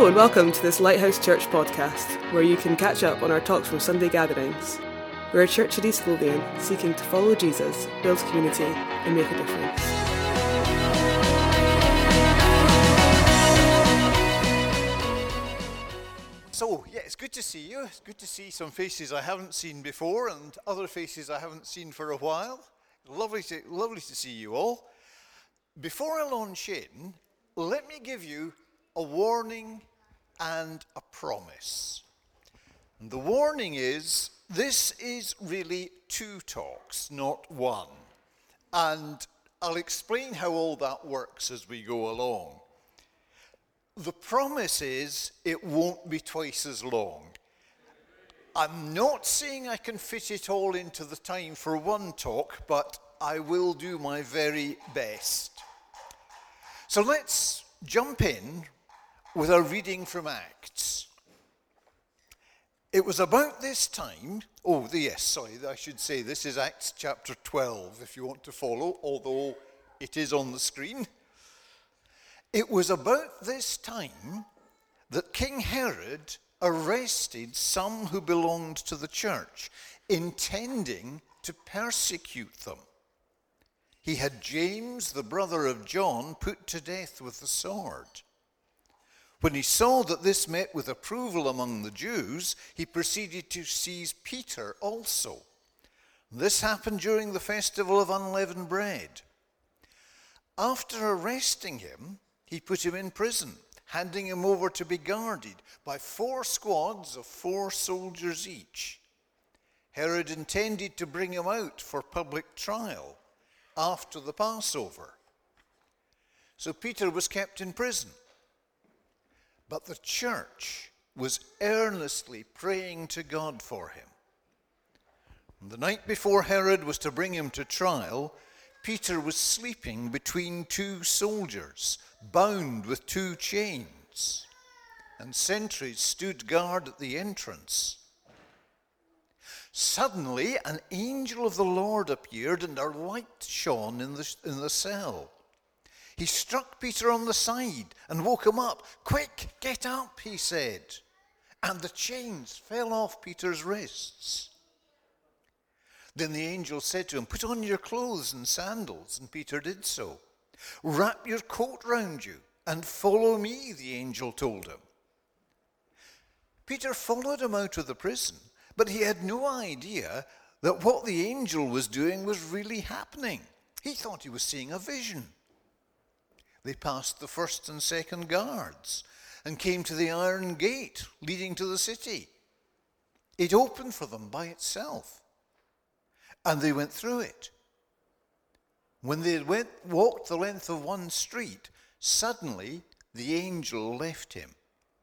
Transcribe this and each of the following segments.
Hello and welcome to this Lighthouse Church podcast, where you can catch up on our talks from Sunday gatherings. We're a church at East Lothian seeking to follow Jesus, build community and make a difference. So, it's good to see you. It's good to see some faces I haven't seen before and other faces I haven't seen for a while. Lovely to see you all. Before I launch in, let me give you a warning and a promise. And the warning is, this is really two talks, not one. And I'll explain how all that works as we go along. The promise is it won't be twice as long. I'm not saying I can fit it all into the time for one talk, but I will do my very best. So let's jump in with a reading from Acts. It was about this time, I should say this is Acts chapter 12, if you want to follow, although it is on the screen. It was about this time that King Herod arrested some who belonged to the church, intending to persecute them. He had James, the brother of John, put to death with the sword. When he saw that this met with approval among the Jews, he proceeded to seize Peter also. This happened during the festival of unleavened bread. After arresting him, he put him in prison, handing him over to be guarded by 4 squads of 4 soldiers each. Herod intended to bring him out for public trial after the Passover. So Peter was kept in prison. But the church was earnestly praying to God for him. And the night before Herod was to bring him to trial, Peter was sleeping between 2 soldiers, bound with 2 chains, and sentries stood guard at the entrance. Suddenly, an angel of the Lord appeared, and a light shone in the cell. He struck Peter on the side and woke him up. "Quick, get up," he said. And the chains fell off Peter's wrists. Then the angel said to him, "Put on your clothes and sandals," and Peter did so. "Wrap your coat round you and follow me," the angel told him. Peter followed him out of the prison, but he had no idea that what the angel was doing was really happening. He thought he was seeing a vision. They passed the first and second guards and came to the iron gate leading to the city. It opened for them by itself, and they went through it. When they had walked the length of one street, suddenly the angel left him.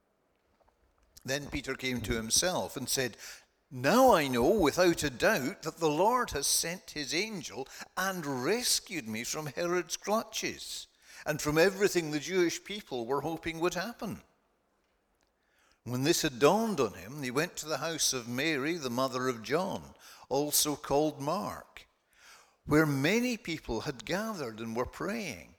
Then Peter came to himself and said, "Now I know without a doubt that the Lord has sent his angel and rescued me from Herod's clutches and from everything the Jewish people were hoping would happen." When this had dawned on him, he went to the house of Mary, the mother of John, also called Mark, where many people had gathered and were praying.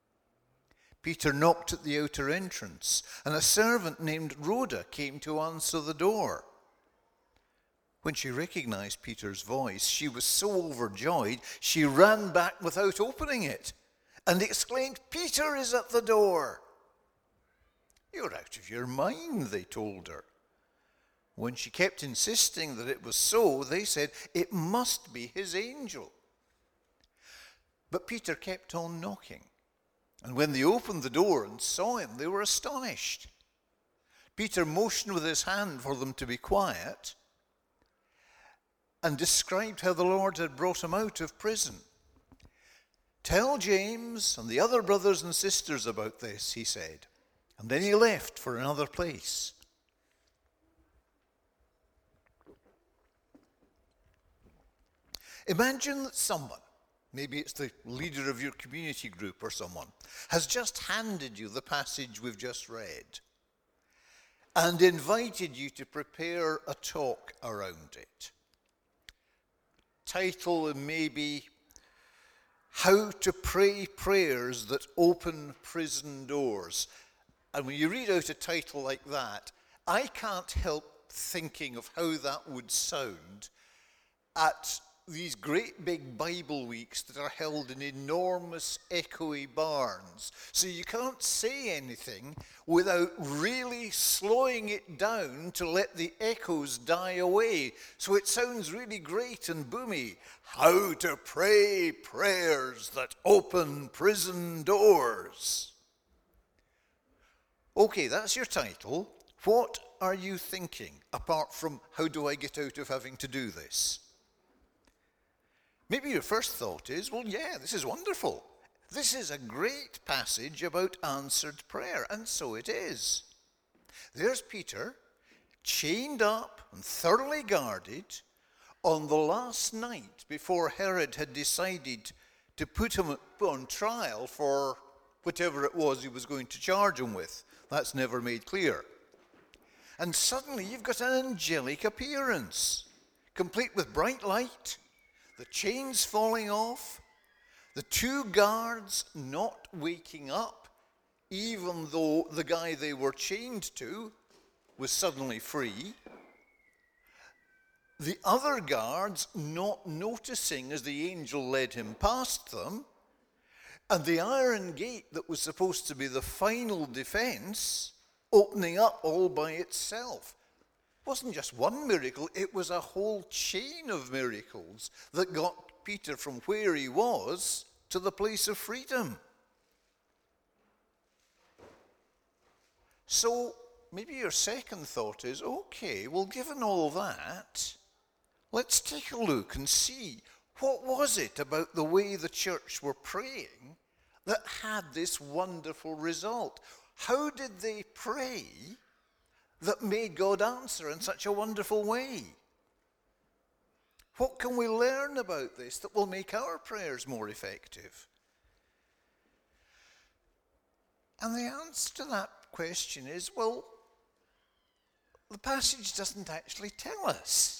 Peter knocked at the outer entrance, and a servant named Rhoda came to answer the door. When she recognized Peter's voice, she was so overjoyed, she ran back without opening it and exclaimed, "Peter is at the door." "You're out of your mind," they told her. When she kept insisting that it was so, they said, "It must be his angel." But Peter kept on knocking. And when they opened the door and saw him, they were astonished. Peter motioned with his hand for them to be quiet and described how the Lord had brought him out of prison. "Tell James and the other brothers and sisters about this," he said. And then he left for another place. Imagine that someone, maybe it's the leader of your community group or someone, has just handed you the passage we've just read and invited you to prepare a talk around it. Title maybe How to Pray Prayers That Open Prison Doors. And when you read out a title like that, I can't help thinking of how that would sound at these great big Bible weeks that are held in enormous echoey barns. So you can't say anything without really slowing it down to let the echoes die away. So it sounds really great and boomy. How to pray prayers that open prison doors. Okay, that's your title. What are you thinking, apart from how do I get out of having to do this? Maybe your first thought is, well, yeah, this is wonderful. This is a great passage about answered prayer, and so it is. There's Peter, chained up and thoroughly guarded, on the last night before Herod had decided to put him on trial for whatever it was he was going to charge him with. That's never made clear. And suddenly you've got an angelic appearance, complete with bright light, the chains falling off, the two guards not waking up, even though the guy they were chained to was suddenly free, the other guards not noticing as the angel led him past them, and the iron gate that was supposed to be the final defense opening up all by itself. It wasn't just one miracle, it was a whole chain of miracles that got Peter from where he was to the place of freedom. So maybe your second thought is, okay, well, given all that, let's take a look and see what was it about the way the church were praying that had this wonderful result. How did they pray that made God answer in such a wonderful way? What can we learn about this that will make our prayers more effective? And the answer to that question is, well, the passage doesn't actually tell us.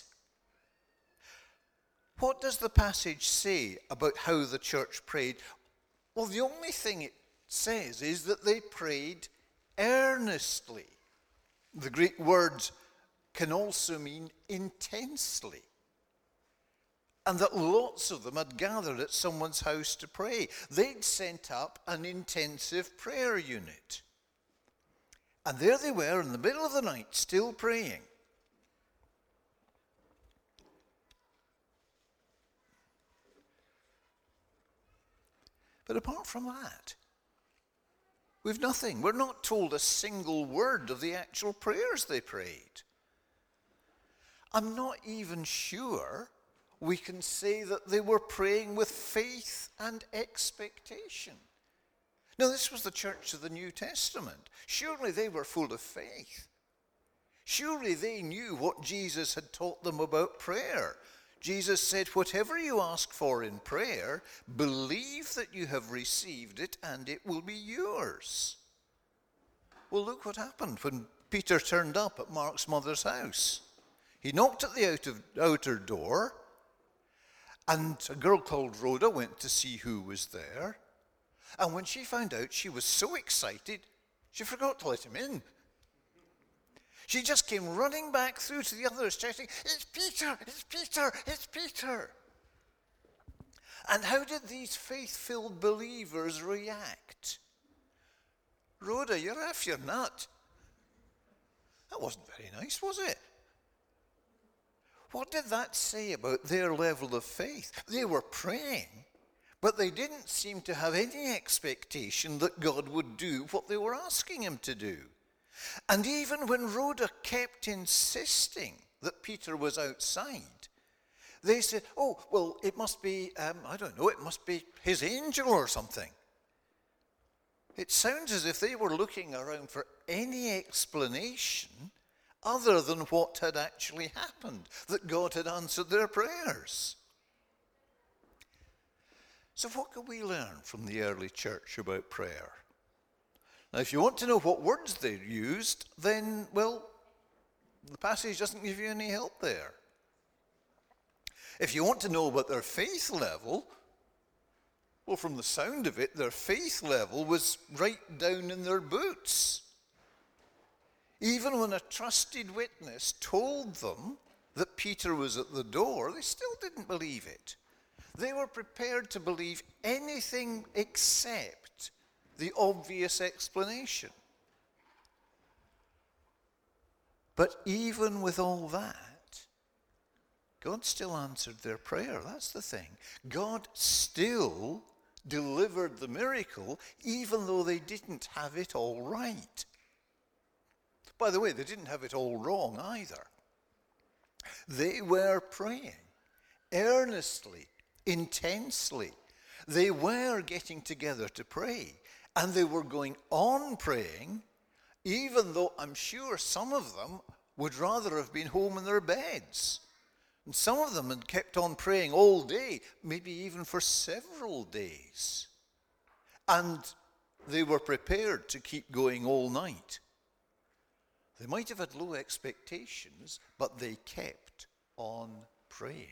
What does the passage say about how the church prayed? Well, the only thing it says is that they prayed earnestly. The Greek word can also mean intensely. And that lots of them had gathered at someone's house to pray. They'd sent up an intensive prayer unit. And there they were in the middle of the night, still praying. But apart from that, we've nothing. We're not told a single word of the actual prayers they prayed. I'm not even sure we can say that they were praying with faith and expectation. Now, this was the church of the New Testament. Surely they were full of faith. Surely they knew what Jesus had taught them about prayer. Jesus said, whatever you ask for in prayer, believe that you have received it and it will be yours. Well, look what happened when Peter turned up at Mark's mother's house. He knocked at the outer door, and a girl called Rhoda went to see who was there. And when she found out, she was so excited, she forgot to let him in. She just came running back through to the others, shouting, "It's Peter! It's Peter! It's Peter!" And how did these faith-filled believers react? Rhoda, you're off your nut. That wasn't very nice, was it? What did that say about their level of faith? They were praying, but they didn't seem to have any expectation that God would do what they were asking him to do. And even when Rhoda kept insisting that Peter was outside, they said, oh, well, it must be, it must be his angel or something. It sounds as if they were looking around for any explanation other than what had actually happened, that God had answered their prayers. So what can we learn from the early church about prayer? Now, if you want to know what words they used, then, well, the passage doesn't give you any help there. If you want to know about their faith level, well, from the sound of it, their faith level was right down in their boots. Even when a trusted witness told them that Peter was at the door, they still didn't believe it. They were prepared to believe anything except the obvious explanation. But even with all that, God still answered their prayer. That's the thing. God still delivered the miracle, even though they didn't have it all right. By the way, they didn't have it all wrong either. They were praying earnestly, intensely. They were getting together to pray, and they were going on praying, even though I'm sure some of them would rather have been home in their beds. And some of them had kept on praying all day, maybe even for several days. And they were prepared to keep going all night. They might have had low expectations, but they kept on praying.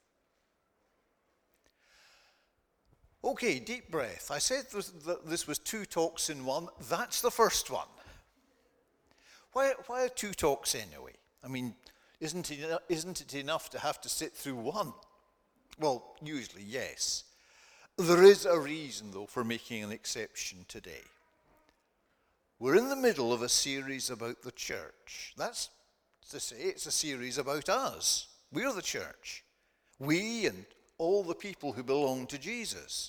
Okay, deep breath. I said this was 2 talks in one. That's the first one. Why 2 talks anyway? I mean, isn't it enough to have to sit through one? Well, usually, yes. There is a reason, though, for making an exception today. We're in the middle of a series about the church. That's to say, it's a series about us. We're the church. We and all the people who belong to Jesus.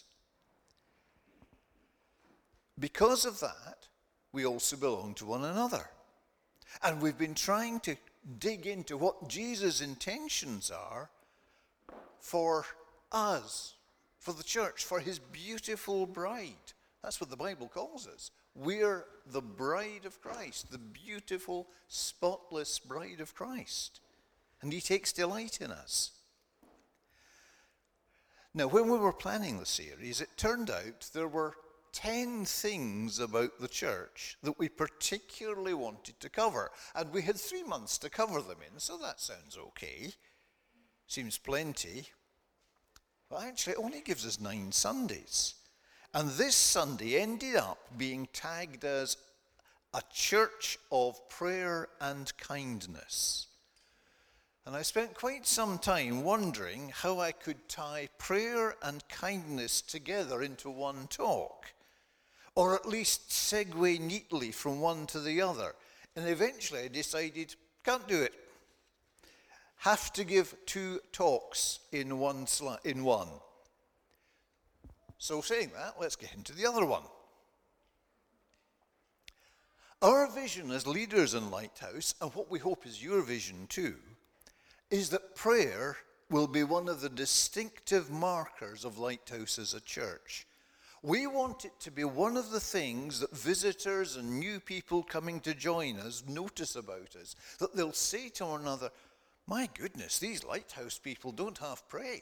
Because of that, we also belong to one another. And we've been trying to dig into what Jesus' intentions are for us, for the church, for his beautiful bride. That's what the Bible calls us. We're the bride of Christ, the beautiful, spotless bride of Christ. And he takes delight in us. Now, when we were planning the series, it turned out there were 10 things about the church that we particularly wanted to cover. And we had 3 months to cover them in, so that sounds okay. Seems plenty. But actually, it only gives us 9 Sundays. And this Sunday ended up being tagged as a church of prayer and kindness. And I spent quite some time wondering how I could tie prayer and kindness together into one talk, or at least segue neatly from one to the other. And eventually I decided, can't do it. Have to give 2 talks in one. So saying that, let's get into the other one. Our vision as leaders in Lighthouse, and what we hope is your vision too, is that prayer will be one of the distinctive markers of Lighthouse as a church. We want it to be one of the things that visitors and new people coming to join us notice about us, that they'll say to one another, my goodness, these Lighthouse people don't half pray.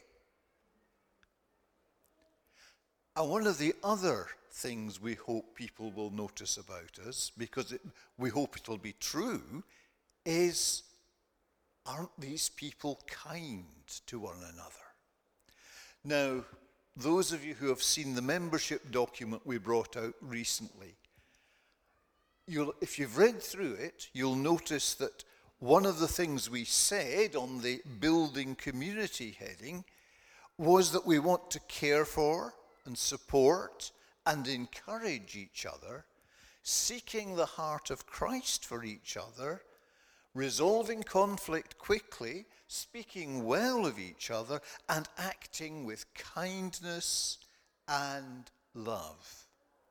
And one of the other things we hope people will notice about us, because we hope it will be true, is, aren't these people kind to one another? Now, those of you who have seen the membership document we brought out recently, if you've read through it, you'll notice that one of the things we said on the building community heading was that we want to care for and support and encourage each other, seeking the heart of Christ for each other, resolving conflict quickly, speaking well of each other, and acting with kindness and love.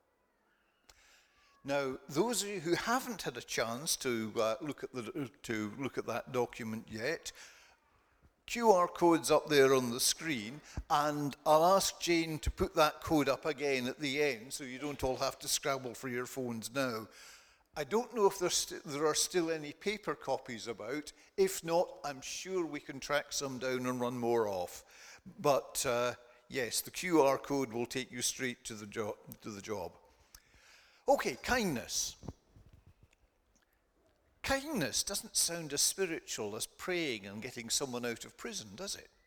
Now, those of you who haven't had a chance to look at that document yet, QR code's up there on the screen, and I'll ask Jane to put that code up again at the end so you don't all have to scrabble for your phones now. I don't know if there are still any paper copies about. If not, I'm sure we can track some down and run more off. But yes, the QR code will take you straight to the job. Okay, kindness. Kindness doesn't sound as spiritual as praying and getting someone out of prison, does it?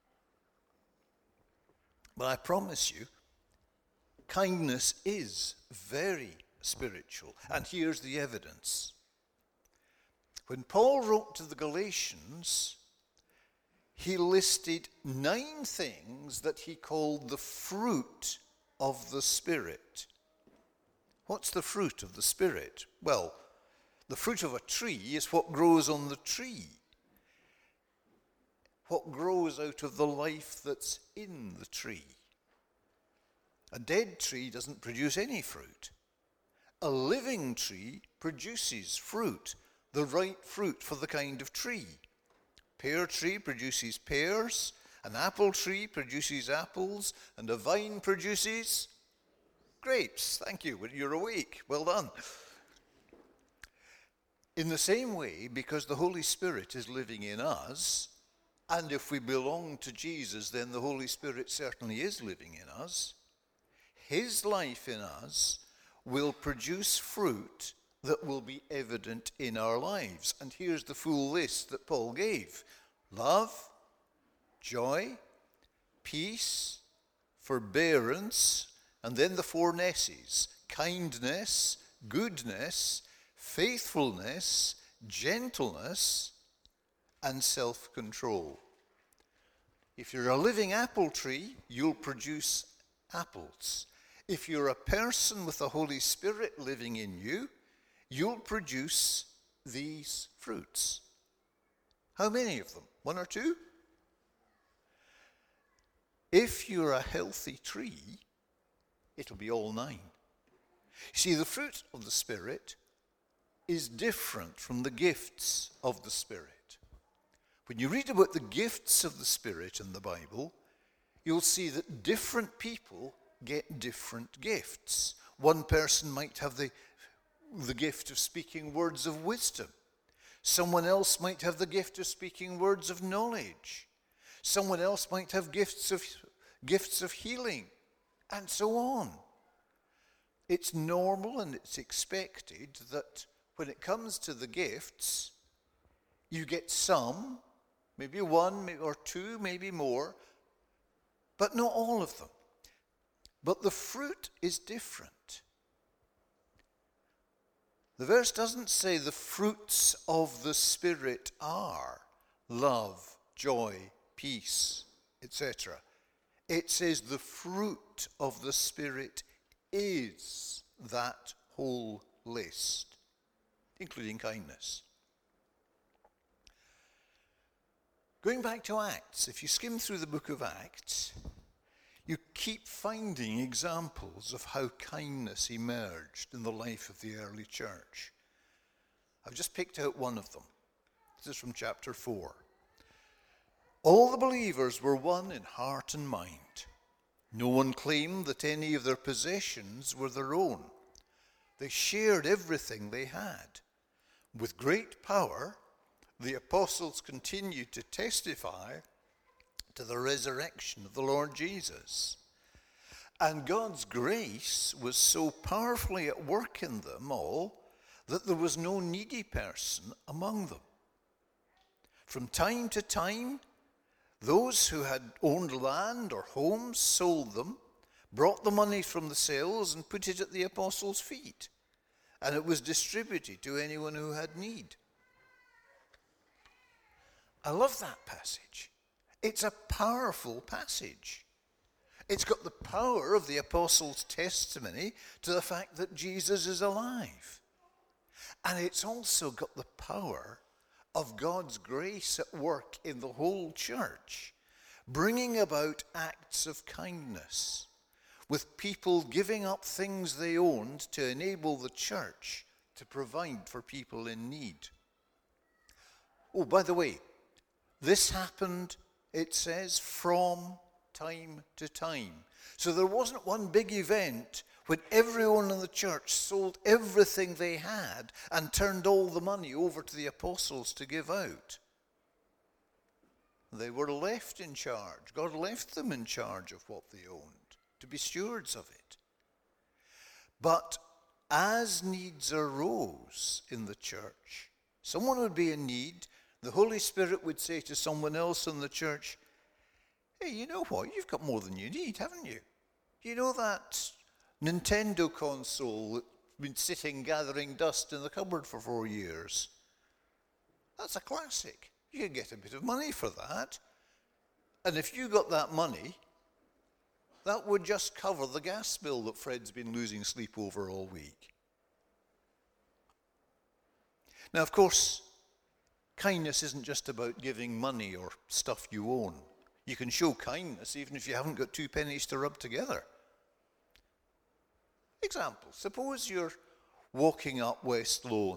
But I promise you, kindness is very spiritual. And here's the evidence. When Paul wrote to the Galatians, he listed 9 things that he called the fruit of the Spirit. What's the fruit of the Spirit? Well, the fruit of a tree is what grows on the tree. What grows out of the life that's in the tree. A dead tree doesn't produce any fruit. A living tree produces fruit, the right fruit for the kind of tree. Pear tree produces pears, an apple tree produces apples, and a vine produces grapes. Thank you, you're awake. Well done. In the same way, because the Holy Spirit is living in us, and if we belong to Jesus, then the Holy Spirit certainly is living in us, his life in us will produce fruit that will be evident in our lives. And here's the full list that Paul gave. Love, joy, peace, forbearance, and then the 4 S's. Kindness, goodness, faithfulness, gentleness, and self-control. If you're a living apple tree, you'll produce apples. If you're a person with the Holy Spirit living in you, you'll produce these fruits. How many of them? 1 or 2? If you're a healthy tree, it'll be all 9. See, the fruit of the Spirit is different from the gifts of the Spirit. When you read about the gifts of the Spirit in the Bible, you'll see that different people get different gifts. One person might have the gift of speaking words of wisdom. Someone else might have the gift of speaking words of knowledge. Someone else might have gifts of healing, and so on. It's normal and it's expected that when it comes to the gifts, you get some, maybe 1 or 2, maybe more, but not all of them. But the fruit is different. The verse doesn't say the fruits of the Spirit are love, joy, peace, etc. It says the fruit of the Spirit is that whole list, including kindness. Going back to Acts, if you skim through the book of Acts, you keep finding examples of how kindness emerged in the life of the early church. I've just picked out one of them. This is from chapter 4. All the believers were one in heart and mind. No one claimed that any of their possessions were their own. They shared everything they had. With great power, the apostles continued to testify to the resurrection of the Lord Jesus. And God's grace was so powerfully at work in them all that there was no needy person among them. From time to time, those who had owned land or homes sold them, brought the money from the sales and put it at the apostles' feet, and it was distributed to anyone who had need. I love that passage. It's a powerful passage. It's got the power of the apostles' testimony to the fact that Jesus is alive. And it's also got the power of God's grace at work in the whole church, bringing about acts of kindness, with people giving up things they owned to enable the church to provide for people in need. Oh, by the way, this happened, it says, from time to time. So there wasn't one big event when everyone in the church sold everything they had and turned all the money over to the apostles to give out. They were left in charge. God left them in charge of what they owned, to be stewards of it. But as needs arose in the church, someone would be in need, the Holy Spirit would say to someone else in the church, hey, you know what? You've got more than you need, haven't you? You know that Nintendo console that's been sitting gathering dust in the cupboard for 4 years? That's a classic. You can get a bit of money for that. And if you got that money, that would just cover the gas bill that Fred's been losing sleep over all week. Now, of course, kindness isn't just about giving money or stuff you own. You can show kindness even if you haven't got 2 pennies to rub together. Example, suppose you're walking up West Lawn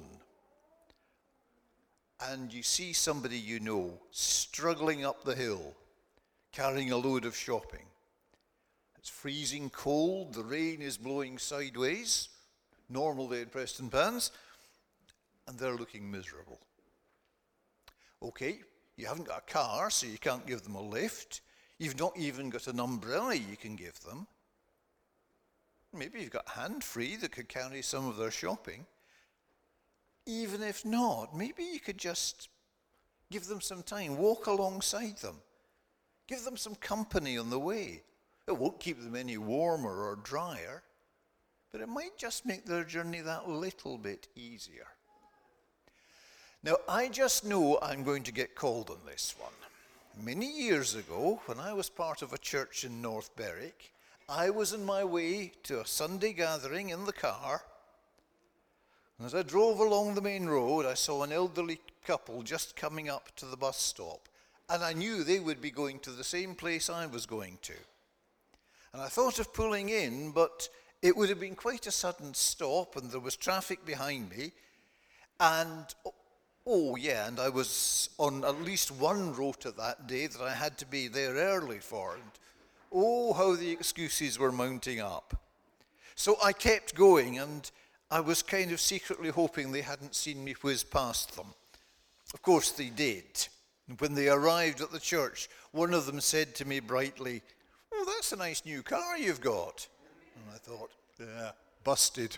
and you see somebody you know struggling up the hill, carrying a load of shopping. It's freezing cold, the rain is blowing sideways, normal day in Prestonpans, and they're looking miserable. Okay, you haven't got a car, so you can't give them a lift. You've not even got an umbrella you can give them. Maybe you've got hand-free that could carry some of their shopping. Even if not, maybe you could just give them some time, walk alongside them. Give them some company on the way. It won't keep them any warmer or drier, but it might just make their journey that little bit easier. Now, I just know I'm going to get called on this one. Many years ago, when I was part of a church in North Berwick, I was on my way to a Sunday gathering in the car, and as I drove along the main road, I saw an elderly couple just coming up to the bus stop, and I knew they would be going to the same place I was going to. And I thought of pulling in, but it would have been quite a sudden stop, and there was traffic behind me, and and I was on at least one rota that day that I had to be there early for, and how the excuses were mounting up. So I kept going, and I was kind of secretly hoping they hadn't seen me whiz past them. Of course they did. And when they arrived at the church, one of them said to me brightly, "Oh, that's a nice new car you've got." And I thought, yeah, busted.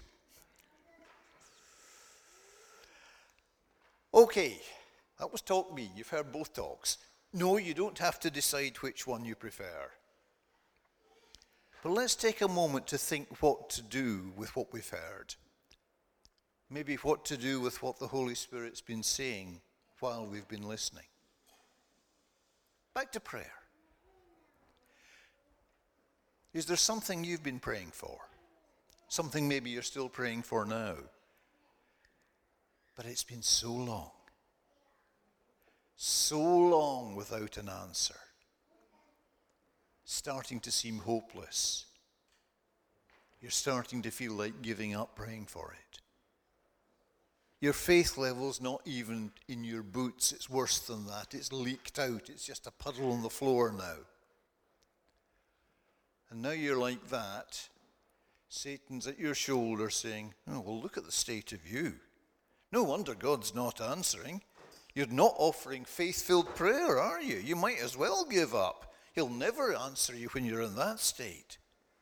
Okay, that was Talk Me. You've heard both talks. No, you don't have to decide which one you prefer. But let's take a moment to think what to do with what we've heard. Maybe what to do with what the Holy Spirit's been saying while we've been listening. Back to prayer. Is there something you've been praying for? Something maybe you're still praying for now? But it's been so long without an answer. Starting to seem hopeless. You're starting to feel like giving up praying for it. Your faith level's not even in your boots. It's worse than that. It's leaked out. It's just a puddle on the floor now. And now you're like that. Satan's at your shoulder saying, "Oh, well, look at the state of you. No wonder God's not answering. You're not offering faith-filled prayer, are you? You might as well give up. He'll never answer you when you're in that state."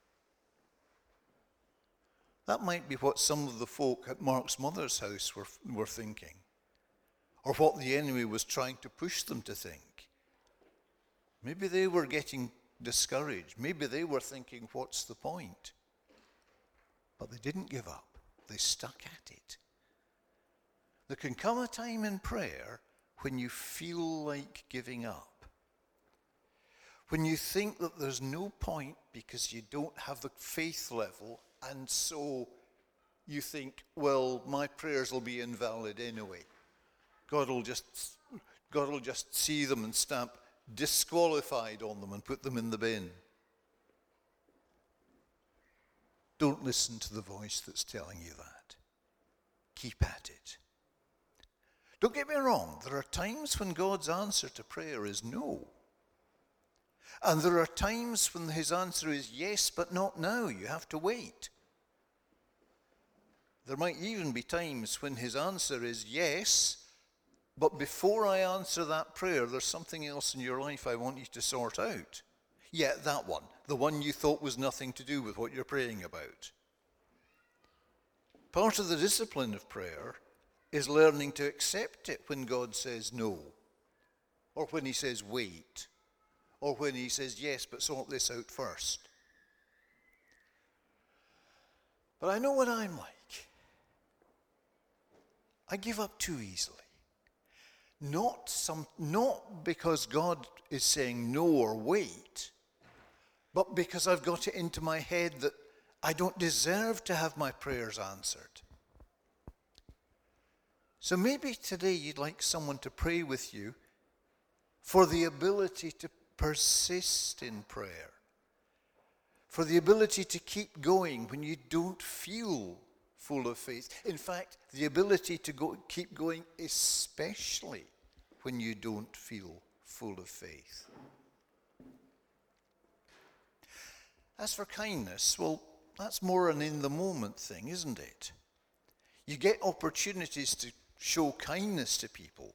That might be what some of the folk at Mark's mother's house were thinking, or what the enemy was trying to push them to think. Maybe they were getting discouraged. Maybe they were thinking, what's the point? But they didn't give up. They stuck at it. There can come a time in prayer when you feel like giving up. When you think that there's no point because you don't have the faith level, and so you think, well, my prayers will be invalid anyway. God will just see them and stamp disqualified on them and put them in the bin. Don't listen to the voice that's telling you that. Keep at it. Don't get me wrong, there are times when God's answer to prayer is no. And there are times when his answer is yes, but not now. You have to wait. There might even be times when his answer is yes, but before I answer that prayer, there's something else in your life I want you to sort out. Yeah, that one, the one you thought was nothing to do with what you're praying about. Part of the discipline of prayer is learning to accept it when God says no, or when he says wait, or when he says yes, but sort this out first. But I know what I'm like. I give up too easily. not because God is saying no or wait, but because I've got it into my head that I don't deserve to have my prayers answered. So maybe today you'd like someone to pray with you for the ability to persist in prayer, for the ability to keep going when you don't feel full of faith. In fact, the ability to keep going especially when you don't feel full of faith. As for kindness, well, that's more an in-the-moment thing, isn't it? You get opportunities to show kindness to people.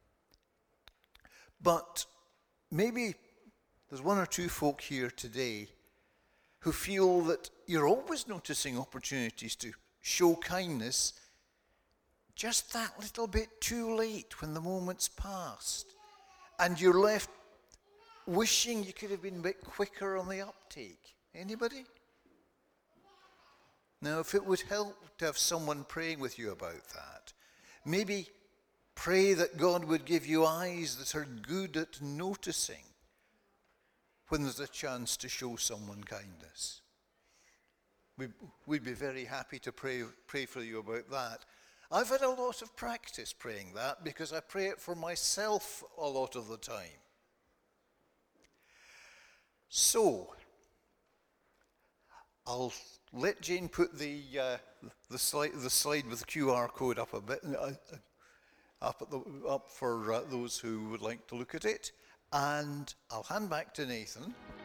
But maybe there's one or two folk here today who feel that you're always noticing opportunities to show kindness just that little bit too late when the moment's passed. And you're left wishing you could have been a bit quicker on the uptake. Anybody? Now, if it would help to have someone praying with you about that, maybe pray that God would give you eyes that are good at noticing when there's a chance to show someone kindness. We'd be very happy to pray for you about that. I've had a lot of practice praying that because I pray it for myself a lot of the time. So, I'll let Jane put the slide with the QR code up a bit, up for those who would like to look at it, and I'll hand back to Nathan.